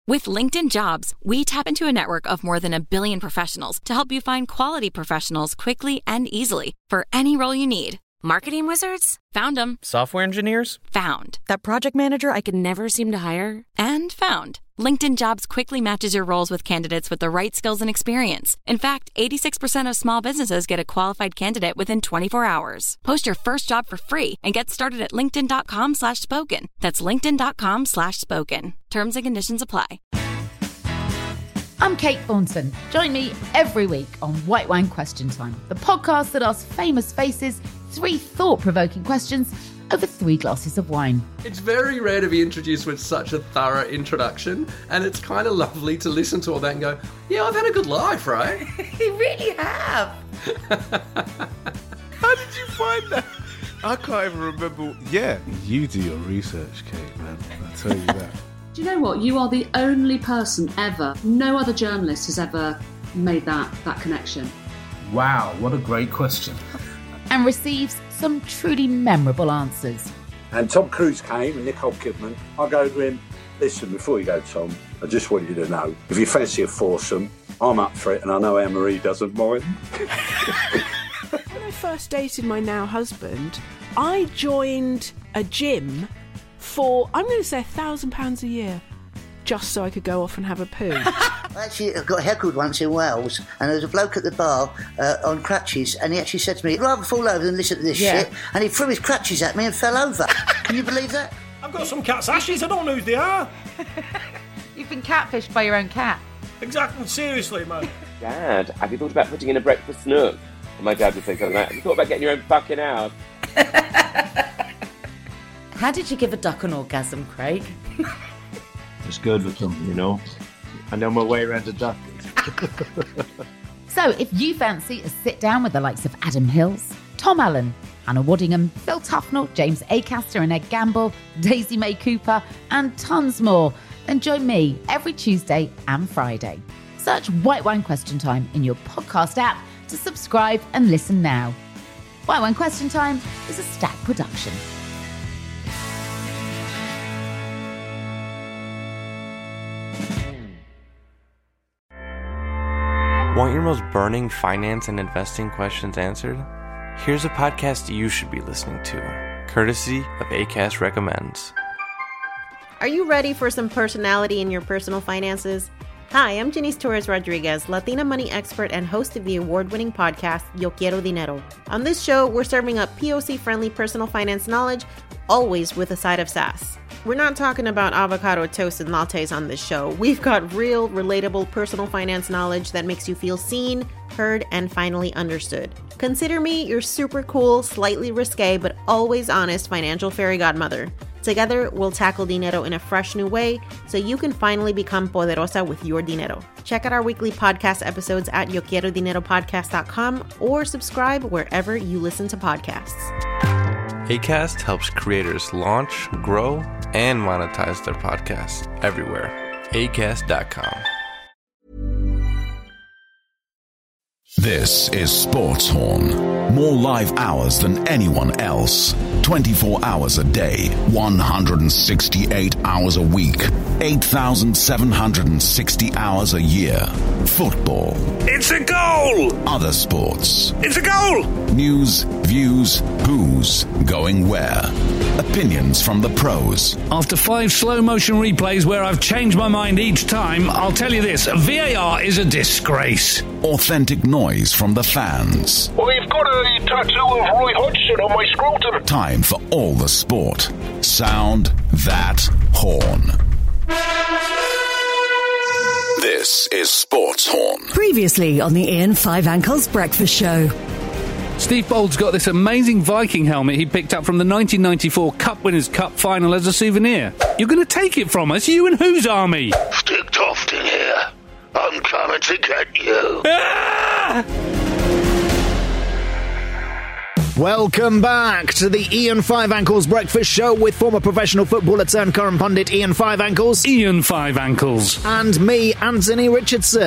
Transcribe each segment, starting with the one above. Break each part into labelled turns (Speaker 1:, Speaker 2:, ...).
Speaker 1: With LinkedIn Jobs, we tap into a network of more than 1 billion professionals to help you find quality professionals quickly and easily for any role you need. Marketing wizards? Found them.
Speaker 2: Software engineers?
Speaker 1: Found. That project manager I could never seem to hire? And found. LinkedIn Jobs quickly matches your roles with candidates with the right skills and experience. In fact, 86% of small businesses get a qualified candidate within 24 hours. Post your first job for free and get started at linkedin.com/spoken. That's linkedin.com/spoken. Terms and conditions apply.
Speaker 3: I'm Kate Thornton. Join me every week on White Wine Question Time, the podcast that asks famous faces 3 thought-provoking questions over 3 glasses of wine.
Speaker 4: It's very rare to be introduced with such a thorough introduction, and it's kind of lovely to listen to all that and go, yeah, I've had a good life, right?
Speaker 3: You really have.
Speaker 5: How did you find that? I can't even remember. Yeah, you do your research, Kate, man. I'll tell you that.
Speaker 6: Do you know what? You are the only person ever, no other journalist has ever made that connection.
Speaker 7: Wow, what a great question.
Speaker 3: And receives some truly memorable answers.
Speaker 8: And Tom Cruise came and Nicole Kidman. I go to him, listen, before you go, Tom, I just want you to know, if you fancy a foursome, I'm up for it, and I know Anne-Marie doesn't mind.
Speaker 9: When I first dated my now husband, I joined a gym for, I'm going to say £1,000 a year, just so I could go off and have a poo.
Speaker 10: I actually got heckled once in Wales, and there was a bloke at the bar on crutches, and he actually said to me, I'd rather fall over than listen to this shit, and he threw his crutches at me and fell over. Can you believe that?
Speaker 11: I've got some cat's ashes, I don't know who they are.
Speaker 3: You've been catfished by your own cat.
Speaker 11: Exactly, seriously, man.
Speaker 12: Dad, have you thought about putting in a breakfast nook? And my dad would say something like, have you thought about getting your own fucking house?
Speaker 3: How did you give a duck an orgasm, Craig?
Speaker 7: It's good with them, you know. I know my way around a duck.
Speaker 3: So if you fancy a sit down with the likes of Adam Hills, Tom Allen, Anna Waddingham, Phil Tufnell, James Acaster and Ed Gamble, Daisy May Cooper, and tons more, then join me every Tuesday and Friday. Search White Wine Question Time in your podcast app to subscribe and listen now. White Wine Question Time is a Stack production.
Speaker 2: Want your most burning finance and investing questions answered? Here's a podcast you should be listening to, courtesy of Acast Recommends.
Speaker 13: Are you ready for some personality in your personal finances? Hi, I'm Janice Torres-Rodriguez, Latina money expert and host of the award-winning podcast, Yo Quiero Dinero. On this show, we're serving up POC-friendly personal finance knowledge, always with a side of sass. We're not talking about avocado toast and lattes on this show. We've got real, relatable personal finance knowledge that makes you feel seen, heard, and finally understood. Consider me your super cool, slightly risque, but always honest financial fairy godmother. Together, we'll tackle dinero in a fresh new way so you can finally become poderosa with your dinero. Check out our weekly podcast episodes at yoquierodineropodcast.com or subscribe wherever you listen to podcasts.
Speaker 2: Acast helps creators launch, grow, and monetize their podcasts everywhere. Acast.com.
Speaker 14: This is Sports Horn. More live hours than anyone else. 24 hours a day, 168 hours a week, 8,760 hours a year. Football.
Speaker 11: It's a goal!
Speaker 14: Other sports.
Speaker 11: It's a goal!
Speaker 14: News, views, who's going where. Opinions from the pros.
Speaker 15: After 5 slow-motion replays where I've changed my mind each time, I'll tell you this, VAR is a disgrace.
Speaker 14: Authentic noise from the fans.
Speaker 11: I've got a tattoo of Roy Hodgson on my scrotum.
Speaker 14: Time for all the sport. Sound that horn. This is Sports Horn.
Speaker 16: Previously on the Ian Five Ankles Breakfast Show.
Speaker 15: Steve Bold's got this amazing Viking helmet he picked up from the 1994 Cup Winners' Cup final as a souvenir. You're going to take it from us, you and whose army?
Speaker 11: Stick Tofton here. I'm coming to get you.
Speaker 15: Ah!
Speaker 17: Welcome back to the Ian Five Ankles Breakfast Show with former professional footballer turned current pundit Ian Five Ankles.
Speaker 15: Ian Five Ankles.
Speaker 17: And me, Anthony Richardson.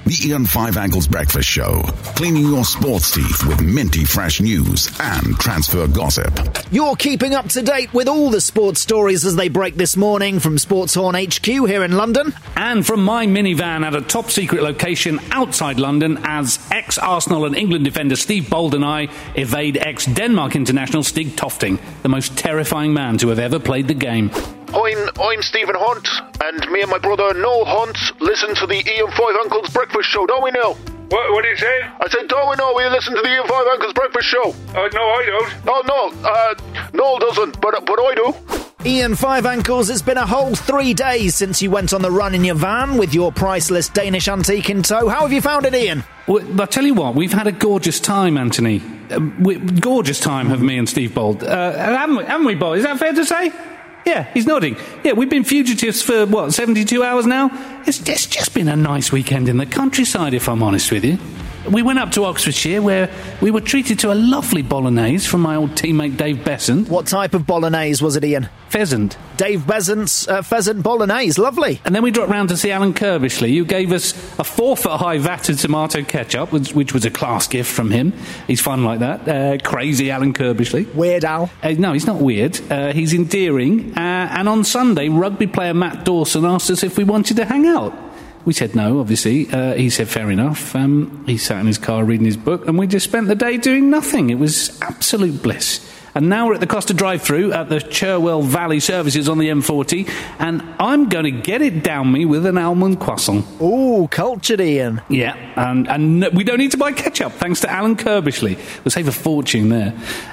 Speaker 14: The Ian Five Ankles Breakfast Show. Cleaning your sports teeth with minty fresh news and transfer gossip.
Speaker 17: You're keeping up to date with all the sports stories as they break this morning from Sports Horn HQ here in London.
Speaker 15: And from my minivan at a top-secret location outside London as ex-Arsenal and England defender Steve Bold and I evade ex-Denmark international Stig Tofting, the most terrifying man to have ever played the game.
Speaker 11: I'm Stephen Hunt, and me and my brother Noel Hunt listen to the Ian Five Uncles Breakfast Show, don't we, Noel?
Speaker 18: What did you say?
Speaker 11: I said, don't we know we listen to the Ian Five Uncles Breakfast Show?
Speaker 18: No, I don't.
Speaker 11: Oh, no, Noel doesn't, but I do.
Speaker 17: Ian Five Ankles, it's been a whole 3 days since you went on the run in your van with your priceless Danish antique in tow. How have you found it, Ian?
Speaker 15: Well, I'll tell you what, we've had a gorgeous time, Anthony. Gorgeous time have me and Steve Bold. Haven't we, Bold? Is that fair to say? Yeah, he's nodding. Yeah, we've been fugitives for, 72 hours now? It's just been a nice weekend in the countryside, if I'm honest with you. We went up to Oxfordshire, where we were treated to a lovely bolognese from my old teammate Dave Besant.
Speaker 17: What type of bolognese was it, Ian?
Speaker 15: Pheasant.
Speaker 17: Dave Besant's pheasant bolognese, lovely.
Speaker 15: And then we dropped round to see Alan Kirbishley, who gave us a 4-foot-high vat of tomato ketchup, which was a class gift from him. He's fun like that. Crazy Alan Kirbishley.
Speaker 17: Weird Al?
Speaker 15: No, he's not weird. He's endearing. And on Sunday, rugby player Matt Dawson asked us if we wanted to hang out. We said no, obviously. He said fair enough. He sat in his car reading his book, and we just spent the day doing nothing. It was absolute bliss. And now we're at the Costa drive-thru at the Cherwell Valley Services on the M40, and I'm going to get it down me with an almond croissant.
Speaker 17: Ooh, cultured, Ian.
Speaker 15: Yeah, and we don't need to buy ketchup, thanks to Alan Kirbishley. We'll save a fortune there.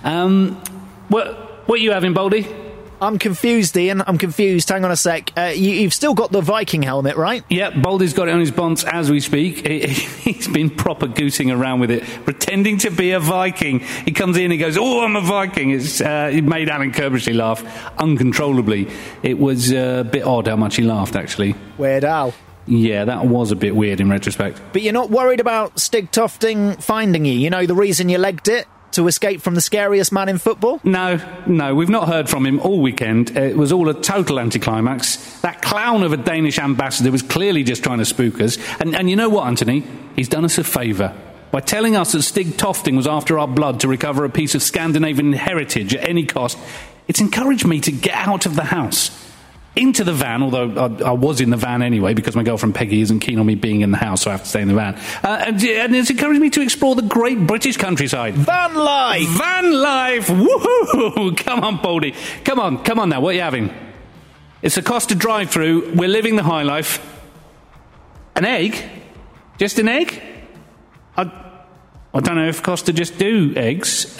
Speaker 15: What are you having, Baldy?
Speaker 17: I'm confused, Ian. I'm confused. Hang on a sec. You've still got the Viking helmet, right?
Speaker 15: Yeah, Baldy's got it on his bonds as we speak. He's been proper gooting around with it, pretending to be a Viking. He comes in and goes, "Oh, I'm a Viking." It made Alan Kirbishley laugh uncontrollably. It was a bit odd how much he laughed, actually.
Speaker 17: Weird Al.
Speaker 15: Yeah, that was a bit weird in retrospect.
Speaker 17: But you're not worried about Stig Tofting finding you? You know, the reason you legged it? To escape from the scariest man in football?
Speaker 15: No, we've not heard from him all weekend. It was all a total anticlimax. That clown of a Danish ambassador was clearly just trying to spook us. And you know what, Anthony? He's done us a favour. By telling us that Stig Tofting was after our blood to recover a piece of Scandinavian heritage at any cost, it's encouraged me to get out of the house. Into the van, although I was in the van anyway, because my girlfriend Peggy isn't keen on me being in the house, so I have to stay in the van. And it's encouraged me to explore the great British countryside.
Speaker 17: Van life!
Speaker 15: Van life! Woohoo! Come on, Baldy. Come on now, what are you having? It's a Costa drive-thru. We're living the high life. An egg? Just an egg? I don't know if Costa just do eggs.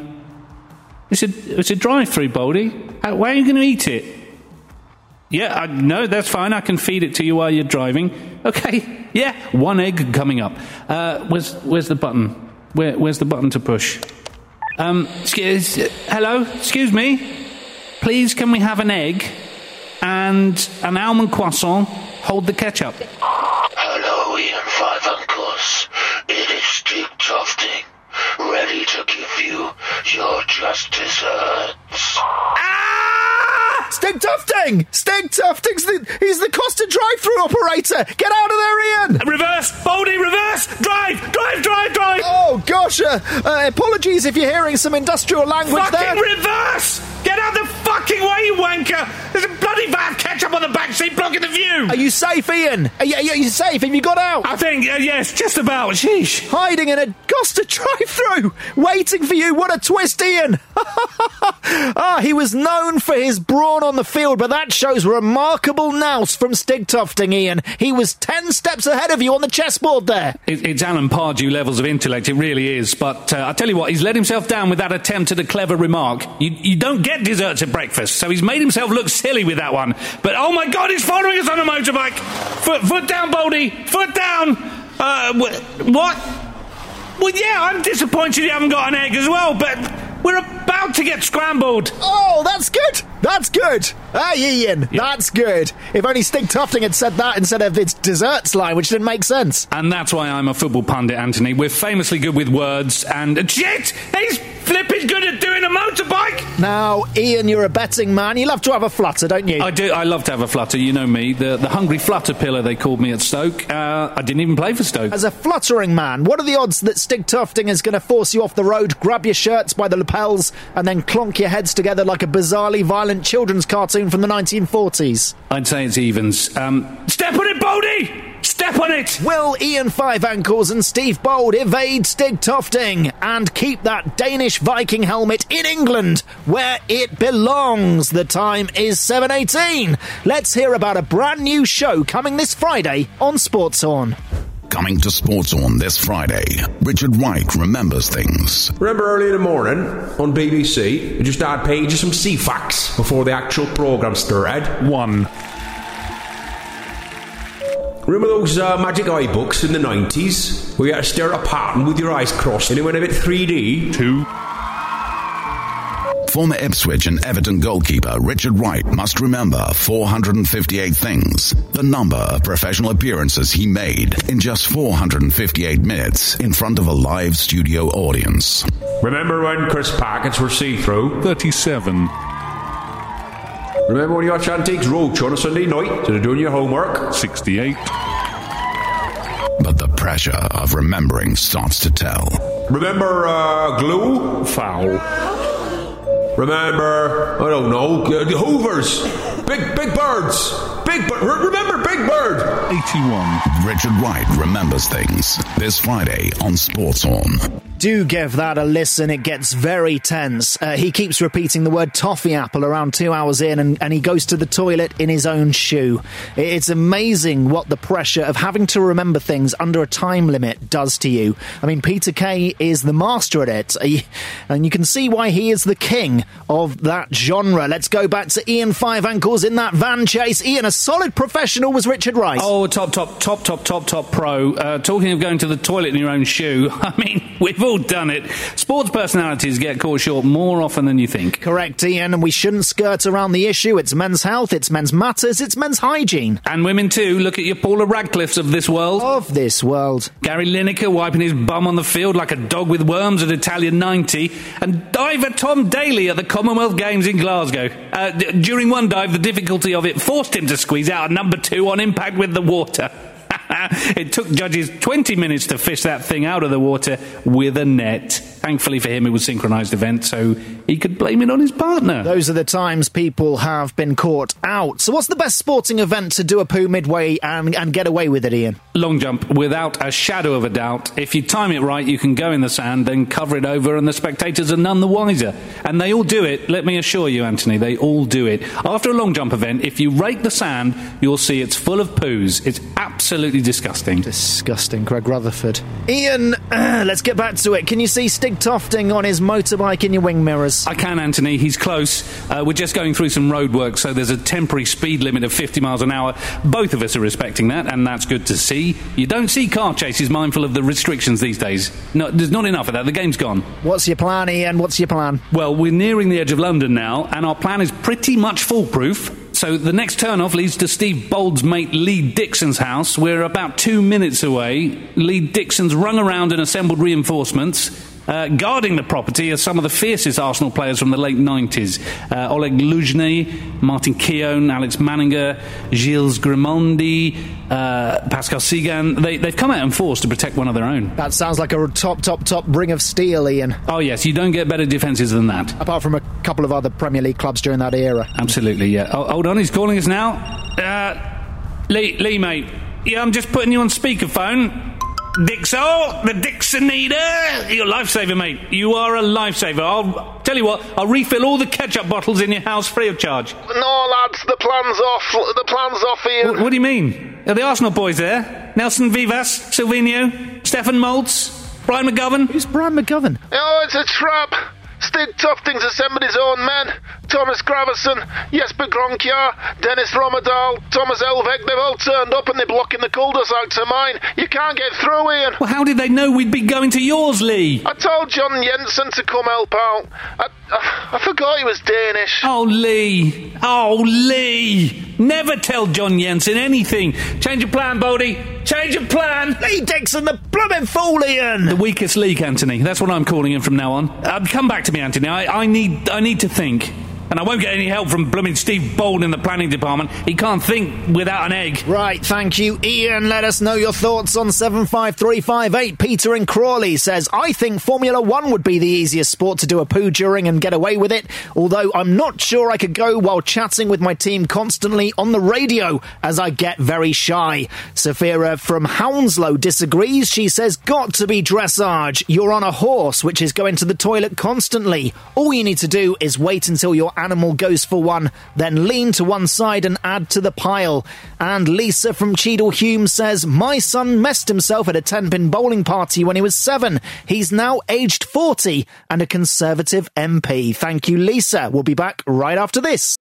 Speaker 15: It's a drive-thru, Baldy. Where are you going to eat it? Yeah, no, that's fine. I can feed it to you while you're driving. Okay, yeah, 1 egg coming up. Where's the button? Where's the button to push? Hello, excuse me. Please, can we have an egg and an almond croissant? Hold the ketchup.
Speaker 11: Hello, Ian Five Uncles. It is Stig Tofting, ready to give you your just desserts.
Speaker 17: Stig Tofting! Stig Tofting's he's the Costa drive-thru operator! Get out of there, Ian!
Speaker 15: Reverse! Baldy, reverse! Drive!
Speaker 17: Oh, gosh, apologies if you're hearing some industrial language
Speaker 15: fucking
Speaker 17: there.
Speaker 15: Fucking reverse! Get out the fucking way, you wanker! There's a bloody vat of ketchup on the back seat blocking the view!
Speaker 17: Are you safe, Ian? Are you safe? Have you got out?
Speaker 15: I think, yes, just about. Sheesh.
Speaker 17: Hiding in a Costa drive-thru! Waiting for you! What a twist, Ian! He was known for his brawn on the field, but that shows remarkable nous from Stig Tofting, Ian. He was 10 steps ahead of you on the chessboard there.
Speaker 15: It's Alan Pardew levels of intellect, it really is. But I tell you what, he's let himself down with that attempt at a clever remark. You don't get desserts at breakfast, so he's made himself look silly with that one. But oh my God, he's following us on a motorbike. Foot down, Baldy. Foot down. What? Well, yeah, I'm disappointed you haven't got an egg as well, but we're about to get scrambled.
Speaker 17: Oh, that's good. That's good. Hey, Ian, that's good. If only Stig Tofting had said that instead of its desserts line, which didn't make sense.
Speaker 15: And that's why I'm a football pundit, Anthony. We're famously good with words and... Shit! He's flipping good at doing a motorbike.
Speaker 17: Now, Ian, you're a betting man. You love to have a flutter, don't you?
Speaker 15: I do. I love to have a flutter. You know me. The hungry flutter pillar, they called me at Stoke. I didn't even play for Stoke.
Speaker 17: As a fluttering man, what are the odds that Stig Tufting is going to force you off the road, grab your shirts by the lapels, and then clonk your heads together like a bizarrely violent children's cartoon from the 1940s?
Speaker 15: I'd say it's evens. Step on it, Bodie! Step on it!
Speaker 17: Will Ian Five Ankles and Steve Bold evade Stig Tufting and keep that Danish Viking helmet in England where it belongs? The time is 7:18. Let's hear about a brand new show coming this Friday on Sports On.
Speaker 14: Coming to Sports On this Friday, Richard Wright remembers things.
Speaker 19: Remember early in the morning on BBC, you just had pages some sea facts before the actual programme started?
Speaker 15: 1.
Speaker 19: Remember those magic eye books in the 90s where you had to stare at a pattern with your eyes crossed and it went a bit 3D?
Speaker 15: 2.
Speaker 14: Former Ipswich and Everton goalkeeper Richard Wright must remember 458 things, the number of professional appearances he made in just 458 minutes in front of a live studio audience.
Speaker 19: Remember when crisp packets were see-through?
Speaker 15: 37.
Speaker 19: Remember when you watched Antiques Roadshow on a Sunday night instead of doing your homework?
Speaker 15: 68.
Speaker 14: But the pressure of remembering starts to tell.
Speaker 19: Remember glue?
Speaker 15: Foul.
Speaker 19: Remember, I don't know, the Hoovers. Big Birds. Remember Big Bird?
Speaker 15: 81.
Speaker 14: Richard Wright remembers things this Friday on Sports On.
Speaker 17: Do give that a listen. It gets very tense. He keeps repeating the word toffee apple around 2 hours in, and he goes to the toilet in his own shoe. It's amazing what the pressure of having to remember things under a time limit does to you. I mean, Peter Kay is the master at it, and you can see why he is the king of that genre. Let's go back to Ian Five Ankles in that van chase. Ian, a solid professional was Richard Wright.
Speaker 15: Oh, top pro. Talking of going to the toilet in your own shoe, I mean, we've all done it. Sports personalities get caught short more often than you think.
Speaker 17: Correct, Ian, and we shouldn't skirt around the issue. It's men's health, it's men's matters, it's men's hygiene.
Speaker 15: And women too. Look at your Paula Radcliffes of this world.
Speaker 17: Gary
Speaker 15: Lineker wiping his bum on the field like a dog with worms at Italian 90. And diver Tom Daly at the Commonwealth Games in Glasgow. During one dive, the difficulty of it forced him to squeeze out a number 2 on impact with the water. It took judges 20 minutes to fish that thing out of the water with a net. Thankfully for him, it was a synchronised event, so he could blame it on his partner.
Speaker 17: Those are the times people have been caught out. So what's the best sporting event to do a poo midway and get away with it, Ian?
Speaker 15: Long jump, without a shadow of a doubt. If you time it right, you can go in the sand, then cover it over, and the spectators are none the wiser. And they all do it, let me assure you, Anthony, they all do it. After a long jump event, if you rake the sand, you'll see it's full of poos. It's absolutely disgusting.
Speaker 17: Disgusting, Greg Rutherford. Ian, let's get back to it. Can you see Stig Tufting on his motorbike in your wing mirrors?
Speaker 15: I can, Anthony. He's close. We're just going through some road work, so there's a temporary speed limit of 50 miles an hour. Both of us are respecting that, and that's good to see. You don't see car chases mindful of the restrictions these days. No, there's not enough of that. The game's gone.
Speaker 17: What's your plan, Ian? What's your plan?
Speaker 15: Well, we're nearing the edge of London now, and our plan is pretty much foolproof. So the next turn-off leads to Steve Bold's mate Lee Dixon's house. We're about 2 minutes away. Lee Dixon's rung around and assembled reinforcements. Guarding the property are some of the fiercest Arsenal players from the late 90s. Oleg Luzhny, Martin Keown, Alex Manninger, Gilles Grimondi, Pascal Sigan. They've come out in force to protect one of their own.
Speaker 17: That sounds like a top ring of steel, Ian.
Speaker 15: Oh, yes, you don't get better defences than that.
Speaker 17: Apart from a couple of other Premier League clubs during that era.
Speaker 15: Absolutely, yeah. Oh, hold on, he's calling us now. Lee, mate. Yeah, I'm just putting you on speakerphone. Dixo, the Dixonator. You're a lifesaver, mate. You are a lifesaver. I'll tell you what, I'll refill all the ketchup bottles in your house free of charge.
Speaker 5: No, lads, the plan's off. The plan's off, Ian.
Speaker 15: What do you mean? Are the Arsenal boys there? Nelson Vivas, Silvinho, Stefan Maltz, Brian McGovern?
Speaker 17: Who's Brian McGovern?
Speaker 5: Oh, it's a trap. Stig Tufting's assembled his own men. Thomas Gravesen, Jesper Gronkjaer, Dennis Romadal, Thomas Elvek, they've all turned up and they're blocking the cul-de-sac to mine. You can't get through, Ian.
Speaker 15: Well, how did they know we'd be going to yours, Lee?
Speaker 5: I told John Jensen to come help out. I forgot he was Danish.
Speaker 15: Oh, Lee. Never tell John Jensen anything. Change your plan, Bodie. Change of plan.
Speaker 17: Lee Dixon, the blooming fool, Ian.
Speaker 15: The weakest league, Anthony. That's what I'm calling him from now on. Come back to me, Anthony. I need to think. And I won't get any help from blooming Steve Bold in the planning department. He can't think without an egg.
Speaker 17: Right, thank you, Ian. Let us know your thoughts on 75358. Peter in Crawley says, I think Formula 1 would be the easiest sport to do a poo during and get away with it, although I'm not sure I could go while chatting with my team constantly on the radio, as I get very shy. Sophia from Hounslow disagrees. She says, got to be dressage. You're on a horse, which is going to the toilet constantly. All you need to do is wait until your animal goes for one, then lean to one side and add to the pile. And Lisa from Cheadle Hume says, my son messed himself at a 10-pin bowling party when he was 7. He's now aged 40 and a Conservative MP. Thank you, Lisa. We'll be back right after this.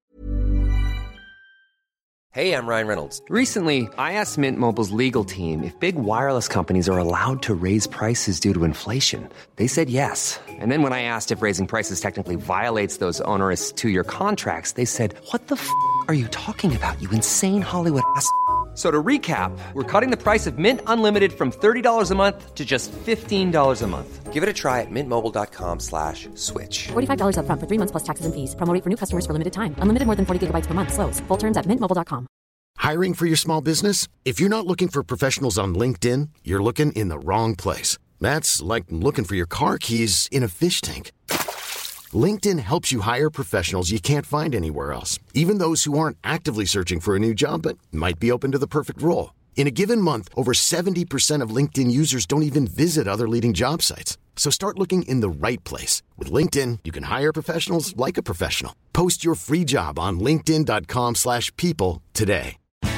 Speaker 20: Hey, I'm Ryan Reynolds. Recently, I asked Mint Mobile's legal team if big wireless companies are allowed to raise prices due to inflation. They said yes. And then when I asked if raising prices technically violates those onerous 2-year contracts, they said, what the f*** are you talking about, you insane Hollywood ass f- So to recap, we're cutting the price of Mint Unlimited from $30 a month to just $15 a month. Give it a try at mintmobile.com/switch.
Speaker 21: $45 up front for 3 months plus taxes and fees. Promo rate for new customers for limited time. Unlimited more than 40 gigabytes per month. Slows full terms at mintmobile.com.
Speaker 22: Hiring for your small business? If you're not looking for professionals on LinkedIn, you're looking in the wrong place. That's like looking for your car keys in a fish tank. LinkedIn helps you hire professionals you can't find anywhere else, even those who aren't actively searching for a new job but might be open to the perfect role. In a given month, over 70% of LinkedIn users don't even visit other leading job sites. So start looking in the right place. With LinkedIn, you can hire professionals like a professional. Post your free job on linkedin.com/people today.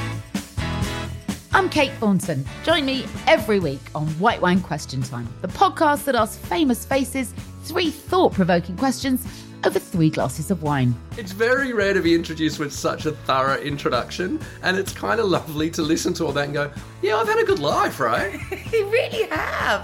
Speaker 3: I'm Kate Thornton. Join me every week on White Wine Question Time, the podcast that asks famous faces 3 thought-provoking questions over 3 glasses of wine.
Speaker 4: It's very rare to be introduced with such a thorough introduction, and it's kind of lovely to listen to all that and go, yeah, I've had a good life, right?
Speaker 3: You really have.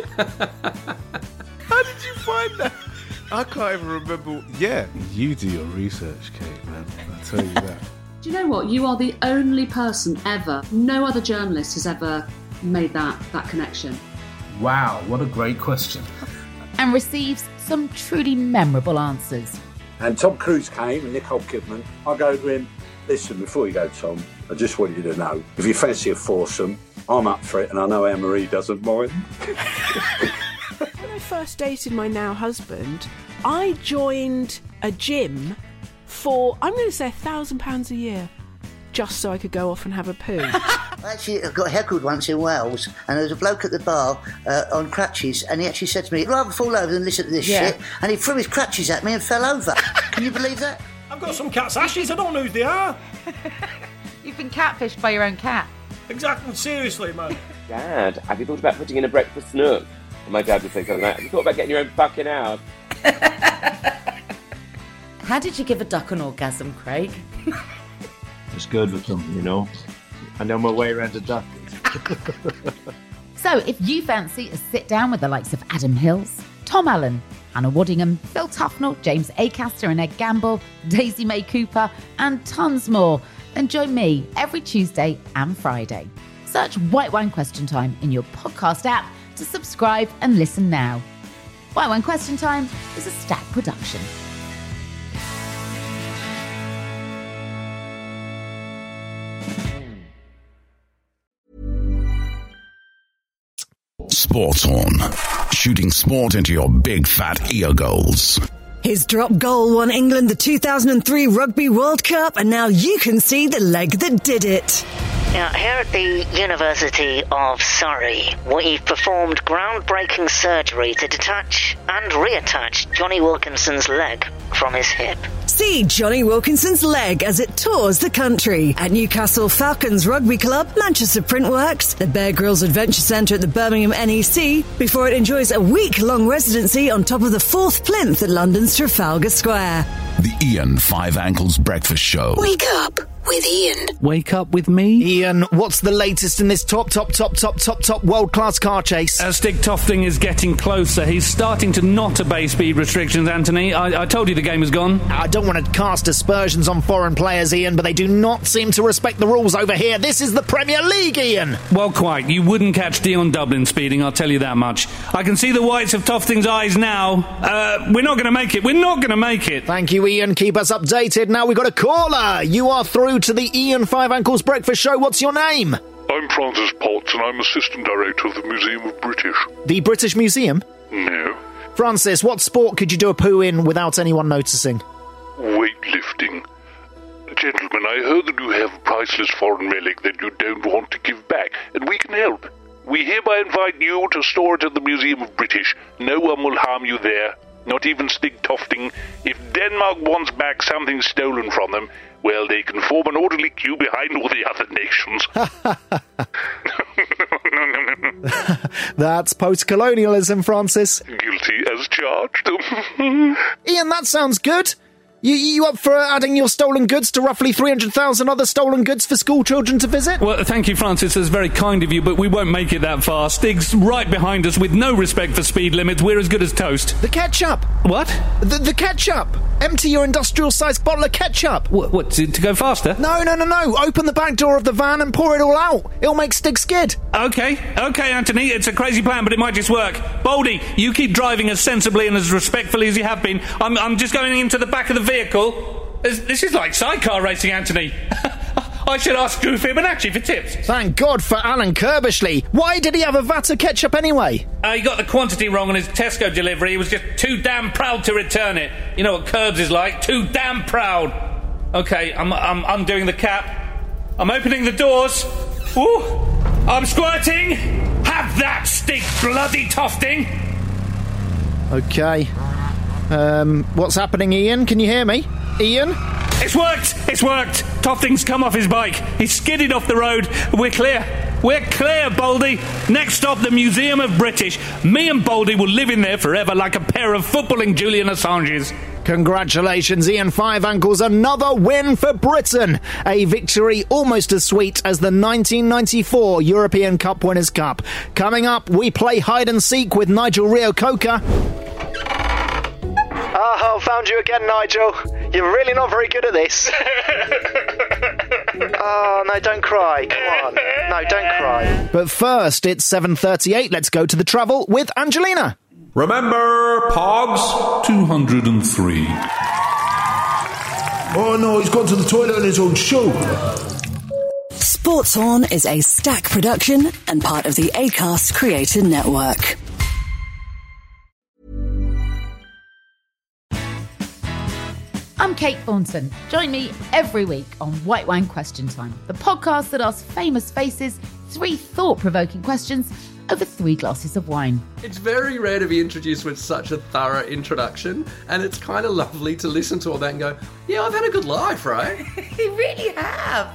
Speaker 23: How did you find that? I can't even remember. Yeah, you do your research, Kate, man. I tell you that.
Speaker 6: Do you know what? You are the only person ever, no other journalist has ever made that connection.
Speaker 23: Wow, what a great question.
Speaker 3: And receives some truly memorable answers.
Speaker 8: And Tom Cruise came and Nicole Kidman. I go to him, listen, before you go, Tom, I just want you to know, if you fancy a foursome, I'm up for it, and I know Anne-Marie doesn't mind.
Speaker 9: When I first dated my now husband, I joined a gym for, I'm going to say, £1,000 a year, just so I could go off and have a poo.
Speaker 10: I actually got heckled once in Wales, and there was a bloke at the bar on crutches, and he actually said to me, I'd rather fall over than listen to this shit, and he threw his crutches at me and fell over. Can you believe that?
Speaker 24: I've got some cat's ashes, I don't know who they are.
Speaker 3: You've been catfished by your own cat.
Speaker 24: Exactly, seriously, man.
Speaker 12: Dad, have you thought about putting in a breakfast nook? And my dad would say something like, have you thought about getting your own fucking house?
Speaker 3: How did you give a duck an orgasm, Craig?
Speaker 7: It's good with them, you know. I know my way around a duck.
Speaker 3: So if you fancy a sit down with the likes of Adam Hills, Tom Allen, Hannah Waddingham, Phil Tufnell, James Acaster and Ed Gamble, Daisy May Cooper and tons more, then join me every Tuesday and Friday. Search White Wine Question Time in your podcast app to subscribe and listen now. White Wine Question Time is a Stack production.
Speaker 14: Sportshorn. Shooting sport into your big fat ear goals.
Speaker 16: His drop goal won England the 2003 Rugby World Cup, and now you can see the leg that did it.
Speaker 25: Now, here at the University of Surrey, we've performed groundbreaking surgery to detach and reattach Johnny Wilkinson's leg from his hip.
Speaker 16: See Johnny Wilkinson's leg as it tours the country at Newcastle Falcons Rugby Club, Manchester Printworks, the Bear Grylls Adventure Centre at the Birmingham NEC, before it enjoys a week-long residency on top of the 4th plinth at London's Trafalgar Square.
Speaker 14: The Ian Five Ankles Breakfast Show.
Speaker 16: Wake up with Ian.
Speaker 15: Wake up with me.
Speaker 17: Ian, what's the latest in this top world-class car chase?
Speaker 15: Stig Tofting is getting closer. He's starting to not obey speed restrictions, Anthony. I told you the game is gone.
Speaker 17: I don't want to cast aspersions on foreign players, Ian, but they do not seem to respect the rules over here. This is the Premier League, Ian.
Speaker 15: Well, quite. You wouldn't catch Dion Dublin speeding, I'll tell you that much. I can see the whites of Tofting's eyes now. We're not going to make it. We're not going to make it.
Speaker 17: Thank you, Ian. Keep us updated. Now we've got a caller. You are through to the Ian Five Ankles Breakfast Show. What's your name?
Speaker 1: I'm Francis Potts, and I'm Assistant Director of the Museum of British.
Speaker 17: The British Museum?
Speaker 1: No.
Speaker 17: Francis, what sport could you do a poo in without anyone noticing?
Speaker 1: Weightlifting. Gentlemen, I heard that you have a priceless foreign relic that you don't want to give back, and we can help. We hereby invite you to store it at the Museum of British. No one will harm you there, not even Stig Tofting. If Denmark wants back something stolen from them, well, they can form an orderly queue behind all the other nations.
Speaker 17: That's post-colonialism, Francis.
Speaker 1: Guilty as charged.
Speaker 17: Ian, that sounds good. You up for adding your stolen goods to roughly 300,000 other stolen goods for school children to visit?
Speaker 15: Well, thank you, Francis. That's very kind of you, but we won't make it that far. Stig's right behind us with no respect for speed limits. We're as good as toast.
Speaker 17: The ketchup!
Speaker 15: What?
Speaker 17: The ketchup! Empty your industrial-sized bottle of ketchup!
Speaker 15: What, to go faster?
Speaker 17: No. Open the back door of the van and pour it all out. It'll make Stig skid.
Speaker 15: Okay, Anthony. It's a crazy plan, but it might just work. Baldy, you keep driving as sensibly and as respectfully as you have been. I'm just going into the back of the vehicle. This is like sidecar racing, Anthony. I should ask Drew Fibonacci for tips.
Speaker 17: Thank God for Alan Kirbishley. Why did he have a vat of ketchup anyway?
Speaker 15: He got the quantity wrong on his Tesco delivery. He was just too damn proud to return it. You know what Curbs is like, too damn proud. Okay, I'm undoing the cap. I'm opening the doors. Ooh, I'm squirting. Have that, Stig bloody Tofting.
Speaker 17: Okay. What's happening, Ian? Can you hear me? Ian?
Speaker 15: It's worked! Tofting's come off his bike. He's skidded off the road. We're clear, Baldy. Next stop, the Museum of British. Me and Baldy will live in there forever like a pair of footballing Julian Assanges.
Speaker 17: Congratulations, Ian Five Ankles. Another win for Britain. A victory almost as sweet as the 1994 European Cup Winners' Cup. Coming up, we play hide and seek with Nigel Reo-Coker.
Speaker 2: Oh, found you again, Nigel. You're really not very good at this. Oh, no, don't cry. Come on. No, don't cry.
Speaker 17: But first, it's 7:38. Let's go to the travel with Angelina.
Speaker 19: Remember, Pogs?
Speaker 23: 203.
Speaker 11: Oh, no, he's gone to the toilet on his own show.
Speaker 16: Sports On is a Stack production and part of the Acast Creator Network.
Speaker 3: I'm Kate Thornton. Join me every week on White Wine Question Time, the podcast that asks famous faces 3 thought-provoking questions over 3 glasses of wine.
Speaker 4: It's very rare to be introduced with such a thorough introduction, and it's kind of lovely to listen to all that and go, yeah, I've had a good life, right?
Speaker 3: You really have.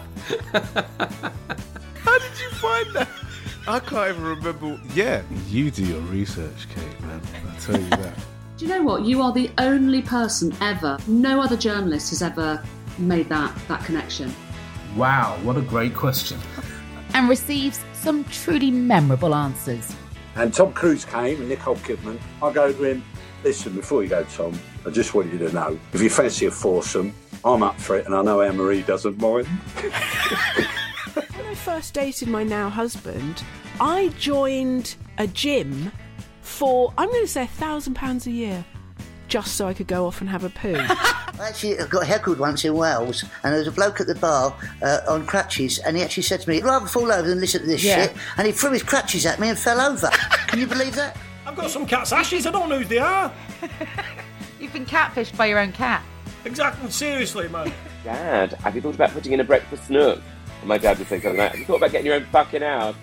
Speaker 23: How did you find that? I can't even remember. Yeah, you do your research, Kate, man. I tell you that.
Speaker 6: Do you know what? You are the only person ever, no other journalist has ever made that connection.
Speaker 13: Wow, what a great question.
Speaker 3: And receives some truly memorable answers.
Speaker 8: And Tom Cruise came and Nicole Kidman. I go to him, listen, before you go, Tom, I just want you to know, if you fancy a foursome, I'm up for it, and I know Anne-Marie doesn't mind.
Speaker 9: When I first dated my now husband, I joined a gym for, I'm going to say, £1,000 a year, just so I could go off and have a poo.
Speaker 10: I actually got heckled once in Wales, and there was a bloke at the bar on crutches, and he actually said to me, I'd rather fall over than listen to this shit, and he threw his crutches at me and fell over. Can you believe that?
Speaker 24: I've got some cat's ashes, I don't know who they are.
Speaker 3: You've been catfished by your own cat.
Speaker 24: Exactly, seriously, man.
Speaker 12: Dad, have you thought about putting in a breakfast nook? And my dad would say something like that. Have you thought about getting your own fucking house?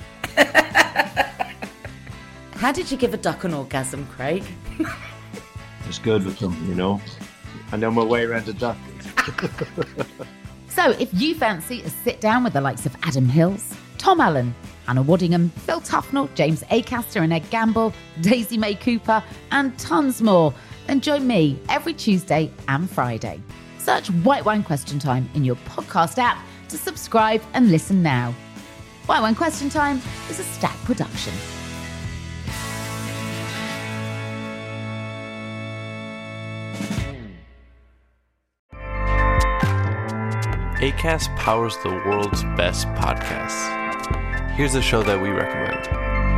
Speaker 18: How did you give a duck an orgasm, Craig?
Speaker 7: It's good with them, you know. I know my way around a duck.
Speaker 3: So if you fancy a sit down with the likes of Adam Hills, Tom Allen, Hannah Waddingham, Phil Tufnell, James Acaster and Ed Gamble, Daisy May Cooper, and tons more, then join me every Tuesday and Friday. Search White Wine Question Time in your podcast app to subscribe and listen now. Why One Question Time is a Stack production.
Speaker 5: Acast powers the world's best podcasts. Here's a show that we recommend.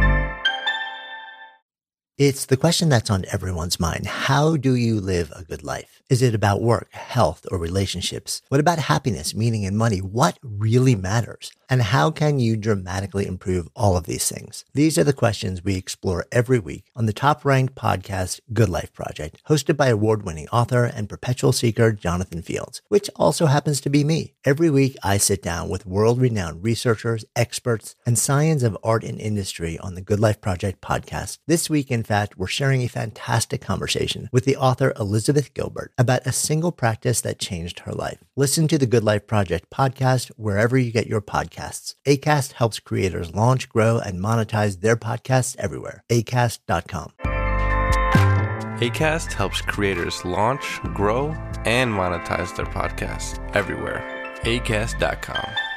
Speaker 20: It's the question that's on everyone's mind. How do you live a good life? Is it about work, health, or relationships? What about happiness, meaning, and money? What really matters? And how can you dramatically improve all of these things? These are the questions we explore every week on the top-ranked podcast, Good Life Project, hosted by award-winning author and perpetual seeker Jonathan Fields, which also happens to be me. Every week, I sit down with world-renowned researchers, experts, and science of art and industry on the Good Life Project podcast. This week, in fact, we're sharing a fantastic conversation with the author Elizabeth Gilbert about a single practice that changed her life. Listen to the Good Life Project podcast wherever you get your podcasts. Acast helps creators launch, grow, and monetize their podcasts everywhere. Acast.com.
Speaker 5: Acast helps creators launch, grow, and monetize their podcasts everywhere. Acast.com.